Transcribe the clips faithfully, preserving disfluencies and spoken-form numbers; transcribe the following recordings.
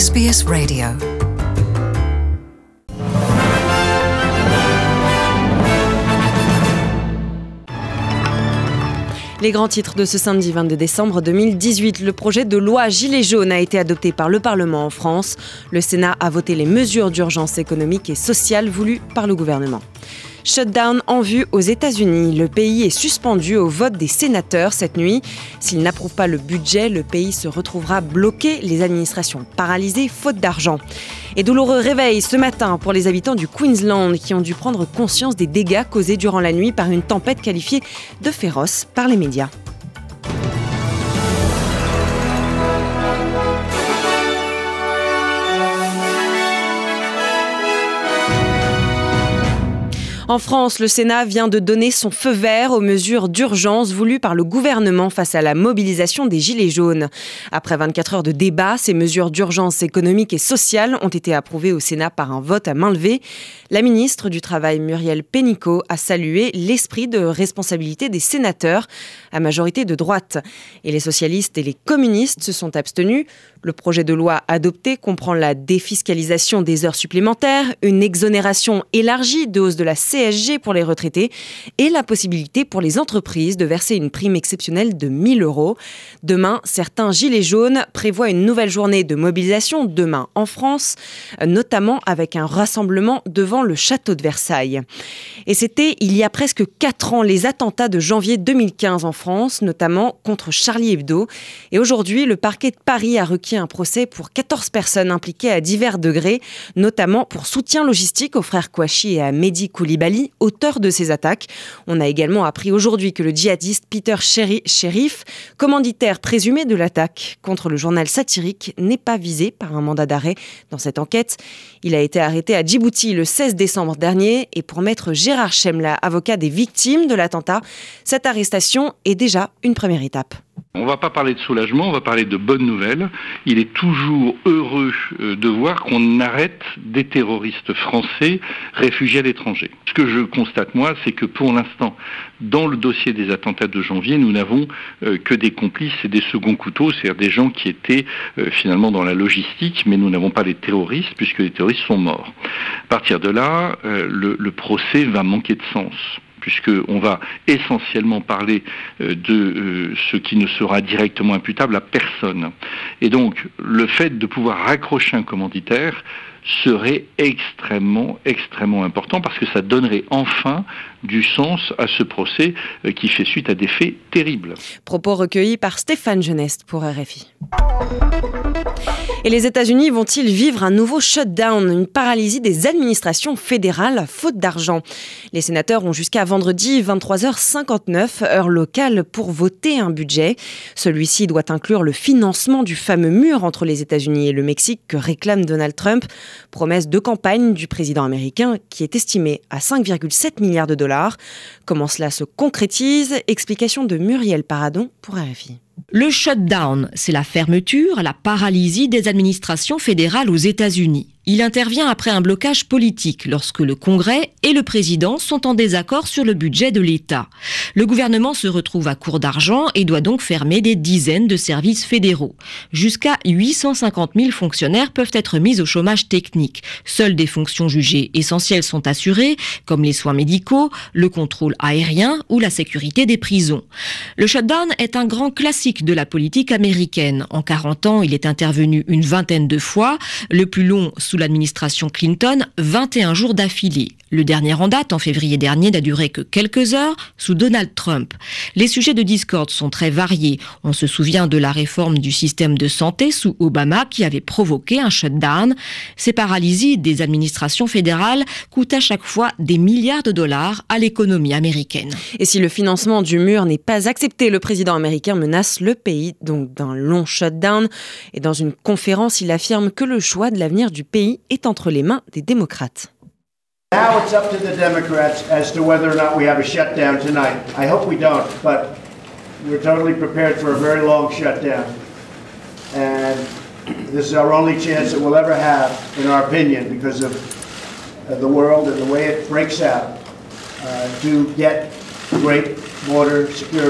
S B S Radio. Les grands titres de ce samedi vingt-deux décembre deux mille dix-huit. Le projet de loi Gilets jaunes a été adopté par le Parlement en France. Le Sénat a voté les mesures d'urgence économique et sociale voulues par le gouvernement. Shutdown en vue aux États-Unis. Le pays est suspendu au vote des sénateurs cette nuit. S'ils n'approuvent pas le budget, le pays se retrouvera bloqué, les administrations paralysées faute d'argent. Et douloureux réveil ce matin pour les habitants du Queensland qui ont dû prendre conscience des dégâts causés durant la nuit par une tempête qualifiée de féroce par les médias. En France, le Sénat vient de donner son feu vert aux mesures d'urgence voulues par le gouvernement face à la mobilisation des Gilets jaunes. Après vingt-quatre heures de débat, ces mesures d'urgence économique et sociale ont été approuvées au Sénat par un vote à main levée. La ministre du Travail, Muriel Pénicaud, a salué l'esprit de responsabilité des sénateurs, à majorité de droite. Et les socialistes et les communistes se sont abstenus. Le projet de loi adopté comprend la défiscalisation des heures supplémentaires, une exonération élargie de hausse de la C S G pour les retraités et la possibilité pour les entreprises de verser une prime exceptionnelle de mille euros. Demain, certains Gilets jaunes prévoient une nouvelle journée de mobilisation demain en France, notamment avec un rassemblement devant le château de Versailles. Et c'était il y a presque quatre ans les attentats de janvier deux mille quinze en France, notamment contre Charlie Hebdo. Et aujourd'hui, le parquet de Paris a requis un procès pour quatorze personnes impliquées à divers degrés, notamment pour soutien logistique aux frères Kouachi et à Mehdi Koulibaly, auteur de ces attaques. On a également appris aujourd'hui que le djihadiste Peter Sherif, commanditaire présumé de l'attaque contre le journal satirique, n'est pas visé par un mandat d'arrêt dans cette enquête. Il a été arrêté à Djibouti le seize décembre dernier et pour maître Gérard Chemla, avocat des victimes de l'attentat, cette arrestation est déjà une première étape. On ne va pas parler de soulagement, on va parler de bonnes nouvelles. Il est toujours heureux de voir qu'on arrête des terroristes français réfugiés à l'étranger. Ce que je constate, moi, c'est que pour l'instant, dans le dossier des attentats de janvier, nous n'avons euh, que des complices et des seconds couteaux, c'est-à-dire des gens qui étaient euh, finalement dans la logistique, mais nous n'avons pas les terroristes, puisque les terroristes sont morts. À partir de là, euh, le, le procès va manquer de sens, puisqu'on va essentiellement parler de euh, ce qui ne sera directement imputable à personne. Et donc, le fait de pouvoir raccrocher un commanditaire serait extrêmement, extrêmement important, parce que ça donnerait enfin du sens à ce procès euh, qui fait suite à des faits terribles. Propos recueillis par Stéphane Genest pour R F I. Et les États-Unis vont-ils vivre un nouveau shutdown, une paralysie des administrations fédérales faute d'argent ? Les sénateurs ont jusqu'à vendredi vingt-trois heures cinquante-neuf, heure locale, pour voter un budget. Celui-ci doit inclure le financement du fameux mur entre les États-Unis et le Mexique que réclame Donald Trump. Promesse de campagne du président américain qui est estimée à cinq virgule sept milliards de dollars. Comment cela se concrétise ? Explication de Muriel Paradon pour R F I. Le shutdown, c'est la fermeture, la paralysie des administrations fédérales aux États-Unis. Il intervient après un blocage politique lorsque le Congrès et le président sont en désaccord sur le budget de l'État. Le gouvernement se retrouve à court d'argent et doit donc fermer des dizaines de services fédéraux. Jusqu'à huit cent cinquante mille fonctionnaires peuvent être mis au chômage technique. Seules des fonctions jugées essentielles sont assurées, comme les soins médicaux, le contrôle aérien ou la sécurité des prisons. Le shutdown est un grand classique de la politique américaine. En quarante ans, il est intervenu une vingtaine de fois, le plus long sous l'administration Clinton, vingt et un jours d'affilée. Le dernier en date, en février dernier, n'a duré que quelques heures sous Donald Trump. Les sujets de discorde sont très variés. On se souvient de la réforme du système de santé sous Obama qui avait provoqué un shutdown. Ces paralysies des administrations fédérales coûtent à chaque fois des milliards de dollars à l'économie américaine. Et si le financement du mur n'est pas accepté, le président américain menace le pays donc d'un long shutdown. Et dans une conférence, il affirme que le choix de l'avenir du pays est entre les mains des démocrates. Now it's up to the Democrats as to whether or not we have a shutdown tonight. I hope we don't, but we're totally prepared for a very long shutdown. And this is our only chance that we'll ever have, in our opinion, because of uh, the world and the way it breaks out, uh, to get great border security.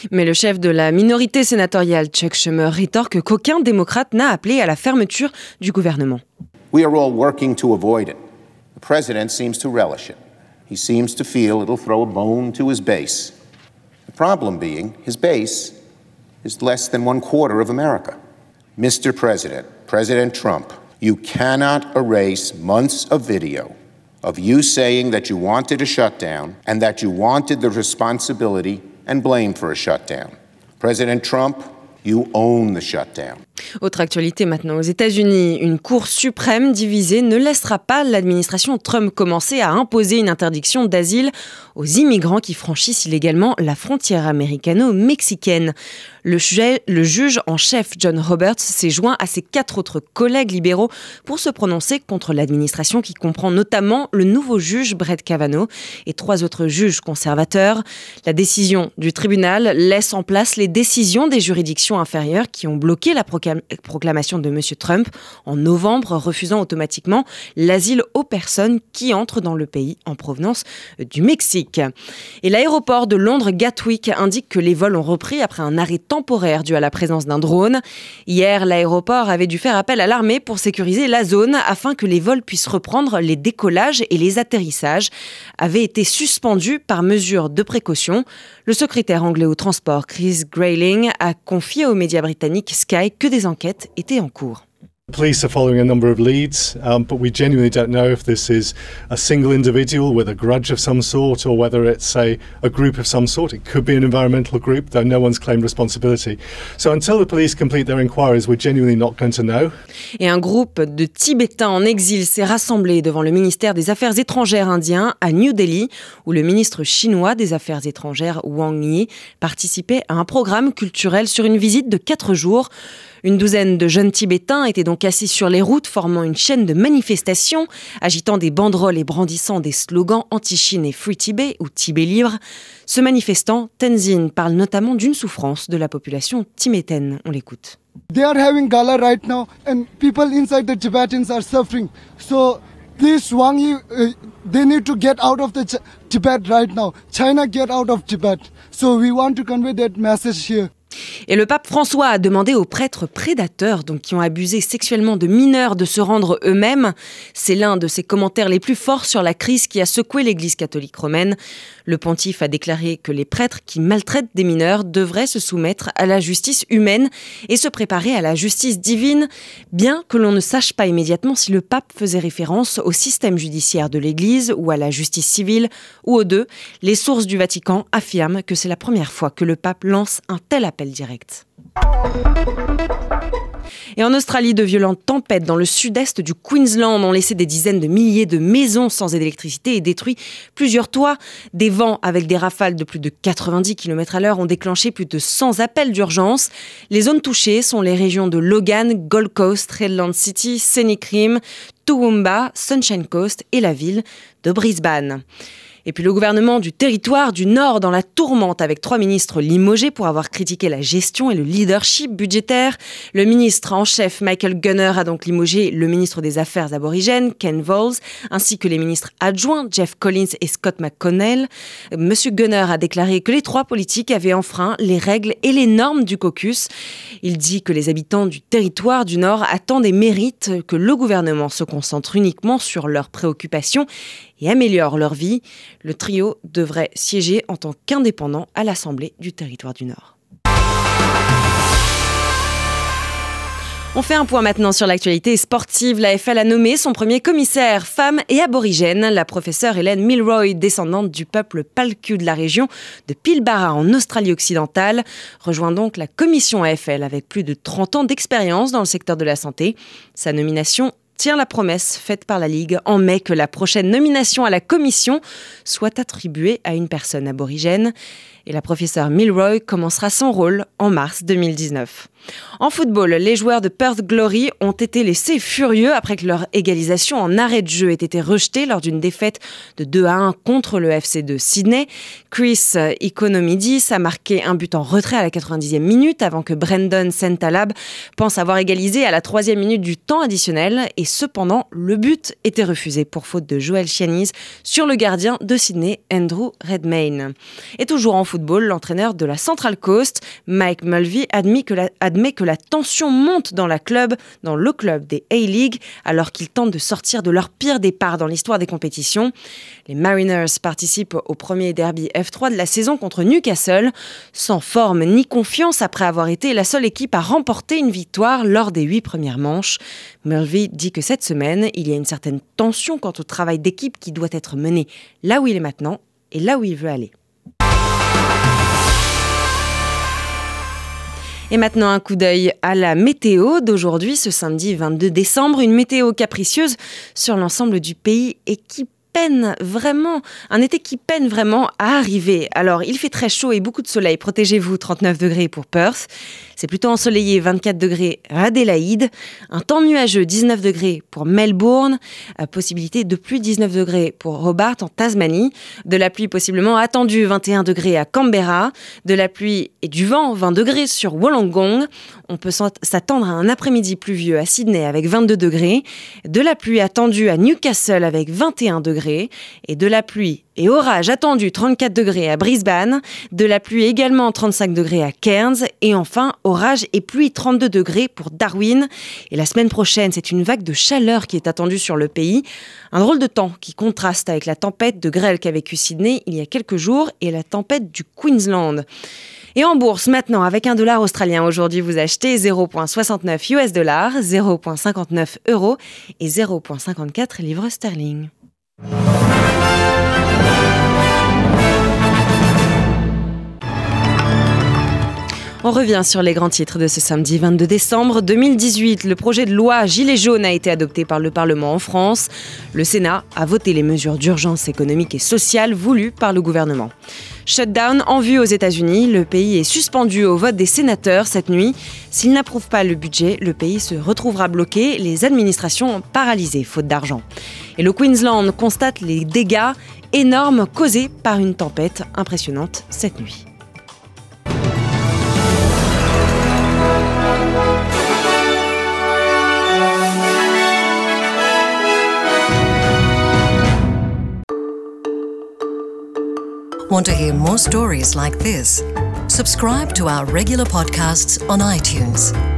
Mais le chef de la minorité sénatoriale, Chuck Schumer, rétorque qu'aucun démocrate n'a appelé à la fermeture du gouvernement. We are all working to avoid it. The president seems to relish it. He seems to feel it'll throw a bone to his base. The problem being, his base is less than one quarter of America. Mister President, President Trump, you cannot erase months of video of you saying that you wanted a shutdown and that you wanted the responsibility and blame for a shutdown. President Trump, you own the shutdown. Autre actualité maintenant aux États-Unis, une Cour suprême divisée ne laissera pas l'administration Trump commencer à imposer une interdiction d'asile aux immigrants qui franchissent illégalement la frontière américano-mexicaine. Le, ju- le juge en chef John Roberts s'est joint à ses quatre autres collègues libéraux pour se prononcer contre l'administration qui comprend notamment le nouveau juge Brett Kavanaugh et trois autres juges conservateurs. La décision du tribunal laisse en place les décisions des juridictions inférieures qui ont bloqué la proclamation proclamation de M. Trump en novembre, refusant automatiquement l'asile aux personnes qui entrent dans le pays en provenance du Mexique. Et l'aéroport de Londres Gatwick indique que les vols ont repris après un arrêt temporaire dû à la présence d'un drone. Hier, l'aéroport avait dû faire appel à l'armée pour sécuriser la zone afin que les vols puissent reprendre. Les décollages et les atterrissages avaient été suspendus par mesure de précaution. Le secrétaire anglais au transport, Chris Grayling, a confié aux médias britanniques Sky que des enquêtes étaient en cours. The police are following a number of leads, um, but we genuinely don't know if this is a single individual with a grudge of some sort or whether it's a, a group of some sort. It could be an environmental group, though no one's claimed responsibility. So until the police complete their inquiries, we're genuinely not going to know. Et un groupe de Tibétains en exil s'est rassemblé devant le ministère des Affaires étrangères indien à New Delhi, où le ministre chinois des Affaires étrangères Wang Yi participait à un programme culturel sur une visite de quatre jours. Une douzaine de jeunes Tibétains étaient donc assis sur les routes, formant une chaîne de manifestations, agitant des banderoles et brandissant des slogans anti-Chine et Free Tibet ou Tibet libre. Ce manifestant, Tenzin, parle notamment d'une souffrance de la population tibétaine. On l'écoute. They are having gala right now and people inside the Tibetans are suffering. So please Wang Yi, uh, they need to get out of the Ch- Tibet right now. China get out of Tibet. So we want to convey that message here. Et le pape François a demandé aux prêtres prédateurs, donc qui ont abusé sexuellement de mineurs, de se rendre eux-mêmes. C'est l'un de ses commentaires les plus forts sur la crise qui a secoué l'Église catholique romaine. Le pontife a déclaré que les prêtres qui maltraitent des mineurs devraient se soumettre à la justice humaine et se préparer à la justice divine, bien que l'on ne sache pas immédiatement si le pape faisait référence au système judiciaire de l'Église ou à la justice civile, ou aux deux. Les sources du Vatican affirment que c'est la première fois que le pape lance un tel appel direct. Et en Australie, de violentes tempêtes dans le sud-est du Queensland ont laissé des dizaines de milliers de maisons sans électricité et détruit plusieurs toits. Des vents avec des rafales de plus de quatre-vingt-dix kilomètres à l'heure ont déclenché plus de cent appels d'urgence. Les zones touchées sont les régions de Logan, Gold Coast, Redland City, Scenic Rim, Toowoomba, Sunshine Coast et la ville de Brisbane. Et puis le gouvernement du territoire du Nord dans la tourmente avec trois ministres limogés pour avoir critiqué la gestion et le leadership budgétaire. Le ministre en chef Michael Gunner a donc limogé le ministre des Affaires aborigènes Ken Voles ainsi que les ministres adjoints Jeff Collins et Scott McConnell. Monsieur Gunner a déclaré que les trois politiques avaient enfreint les règles et les normes du caucus. Il dit que les habitants du territoire du Nord attendent et méritent que le gouvernement se concentre uniquement sur leurs préoccupations et améliore leur vie. Le trio devrait siéger en tant qu'indépendant à l'Assemblée du territoire du Nord. On fait un point maintenant sur l'actualité sportive. L'A F L a nommé son premier commissaire, femme et aborigène, la professeure Hélène Milroy, descendante du peuple Palku de la région de Pilbara en Australie-Occidentale, rejoint donc la commission A F L avec plus de trente ans d'expérience dans le secteur de la santé. Sa nomination tient la promesse faite par la Ligue en mai que la prochaine nomination à la commission soit attribuée à une personne aborigène. Et la professeure Milroy commencera son rôle en mars deux mille dix-neuf. En football, les joueurs de Perth Glory ont été laissés furieux après que leur égalisation en arrêt de jeu ait été rejetée lors d'une défaite de deux à un contre le F C de Sydney. Chris Ikonomidis a marqué un but en retrait à la quatre-vingt-dixième minute avant que Brendan Sentalab pense avoir égalisé à la troisième minute du temps additionnel et cependant, le but était refusé pour faute de Joel Chianese sur le gardien de Sydney, Andrew Redmayne. Et toujours en football, l'entraîneur de la Central Coast, Mike Mulvey, admet que la, admet que la tension monte dans, la club, dans le club des A-League alors qu'ils tentent de sortir de leur pire départ dans l'histoire des compétitions. Les Mariners participent au premier derby F trois de la saison contre Newcastle, sans forme ni confiance après avoir été la seule équipe à remporter une victoire lors des huit premières manches. Mulvey dit que cette semaine, il y a une certaine tension quant au travail d'équipe qui doit être mené là où il est maintenant et là où il veut aller. Et maintenant, un coup d'œil à la météo d'aujourd'hui, ce samedi vingt-deux décembre. Une météo capricieuse sur l'ensemble du pays et qui peine vraiment, un été qui peine vraiment à arriver. Alors, il fait très chaud et beaucoup de soleil. Protégez-vous, trente-neuf degrés pour Perth. C'est plutôt ensoleillé, vingt-quatre degrés à Adélaïde. Un temps nuageux, dix-neuf degrés pour Melbourne. Euh, possibilité de pluie, dix-neuf degrés pour Hobart en Tasmanie. De la pluie possiblement attendue, vingt et un degrés à Canberra. De la pluie et du vent, vingt degrés sur Wollongong. On peut s'attendre à un après-midi pluvieux à Sydney avec vingt-deux degrés. De la pluie attendue à Newcastle avec vingt et un degrés. Et de la pluie et orage attendu, trente-quatre degrés à Brisbane. De la pluie également, trente-cinq degrés à Cairns. Et enfin, orage et pluie, trente-deux degrés pour Darwin. Et la semaine prochaine, c'est une vague de chaleur qui est attendue sur le pays. Un drôle de temps qui contraste avec la tempête de grêle qu'a vécu Sydney il y a quelques jours et la tempête du Queensland. Et en bourse, maintenant, avec un dollar australien, aujourd'hui, vous achetez zéro virgule soixante-neuf U S dollars, zéro virgule cinquante-neuf euros et zéro virgule cinquante-quatre livres sterling. On revient sur les grands titres de ce samedi vingt-deux décembre deux mille dix-huit. Le projet de loi Gilets jaunes a été adopté par le Parlement en France. Le Sénat a voté les mesures d'urgence économique et sociale voulues par le gouvernement. Shutdown en vue aux États-Unis. Le pays est suspendu au vote des sénateurs cette nuit. S'il n'approuve pas le budget, le pays se retrouvera bloqué, les administrations paralysées faute d'argent. Et le Queensland constate les dégâts énormes causés par une tempête impressionnante cette nuit. Want to hear more stories like this? Subscribe to our regular podcasts on iTunes.